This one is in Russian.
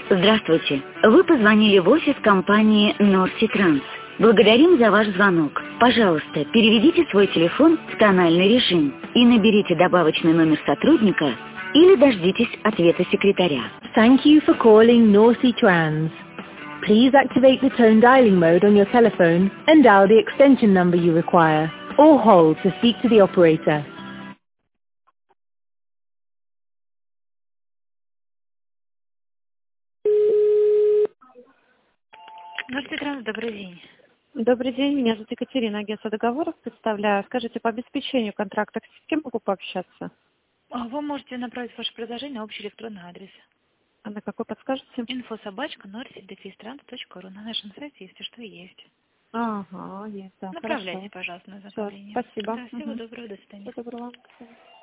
Здравствуйте. Вы позвонили в офис компании Norsi Trans. Благодарим за ваш звонок. Пожалуйста, переведите свой телефон в тональный режим и наберите добавочный номер сотрудника или дождитесь ответа секретаря. Thank you for calling Norsi Trans. Please activate the tone dialing mode on your telephone and dial the extension number you require, or hold to speak to the operator. Norsi Trans, добрый день. Добрый день, меня зовут Екатерина, агентство договоров представляю. Скажите, по обеспечению контракта с кем могу пообщаться? Вы можете направить ваше предложение на общий электронный адрес. А на какой подскажете? info@norsi-trans.ru. На нашем сайте, если что, есть. Ага, есть, да. Направляйте, Хорошо. пожалуйста, на Всё, заявление. спасибо. Да, всего доброго, до свидания. Всего доброго. До свидания.